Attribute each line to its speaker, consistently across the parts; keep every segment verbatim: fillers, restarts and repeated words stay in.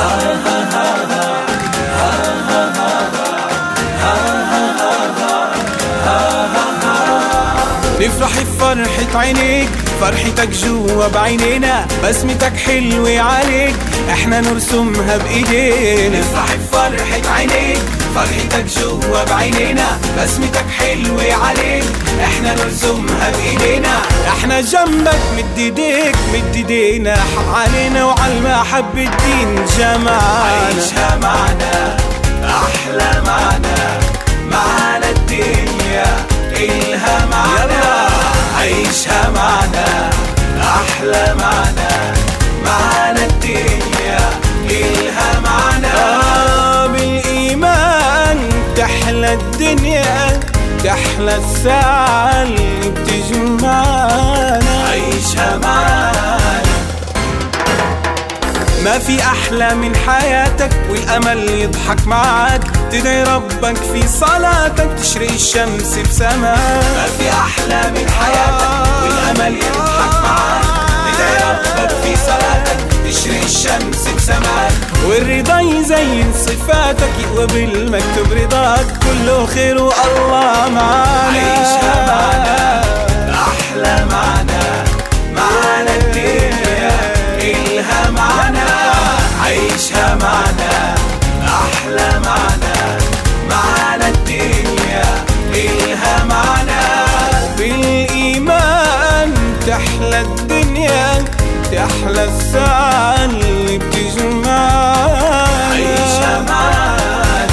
Speaker 1: نفرح بفرحة عينيك، فرحتك جوا بعينينا، بسمتك حلوة عليك احنا نرسمها بايدينا. نفرح بفرحة عينيك، فرحتك جوا بعينينا، بسمتك حلوة عليك احنا نرسمها بايدينا. احنا جنبك مد ايديك مد ايدينا، حق علينا وعلى المحبة الدين جمعنا. عيشها معنا احلى معنا، معنا الدنيا إلها معنا. عيشها معنا أحلى معنا، معنا الدنيا إلها معنا. آه بالإيمان تحلى الدنيا، تحلى الساعة اللي بتجمعنا. عيشها معنا، ما في أحلى من حياتك والأمل يضحك معاك، تدعي ربك في صلاتك تشرق الشمس بسماك. ما في أحلى من حياتك والأمل يضحك معاك، تدعي ربك في صلاتك تشرق الشمس بسماك. والرضا يزين صفاتك، يقوى بالمكتوب رضاك كله خير والله معانا. عيشها معنا أحلى معنا، معنا الدنيا إلها معنا. عيشها معنا أحلى معنا، معنا الدنيا إلها معنا. بالإيمان تحلى الدنيا، تحلى الساعة اللي بتجمعنا. عيشها معنا،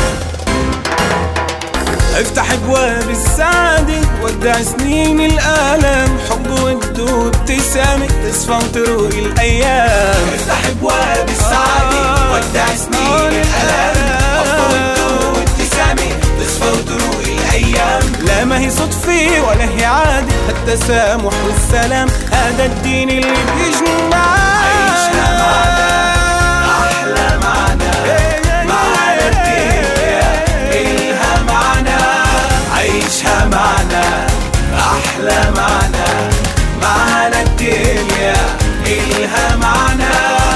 Speaker 1: افتح ابواب السعادة، ودع سنين الآلام، حب ود وابتسامة تصفى وتروق الأيام. افتح ابواب السعادة، ودع سنين الآلام، حب ود وابتسامة تصفى وتروق الأيام. لا ما هي صدفة ولا هي عادة، التسامح والسلام هذا الدين اللي بيجمعنا. عيشها معنا أحلى معنا، معنا الدنيا إلها معنا. عيشها معنا أحلى معنا، معنا الدنيا إلها معنا.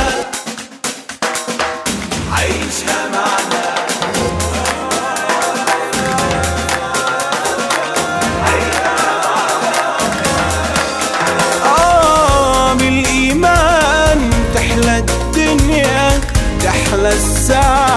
Speaker 1: عيشها معنا آه بالإيمان تحلى الدنيا، تحلى الساعة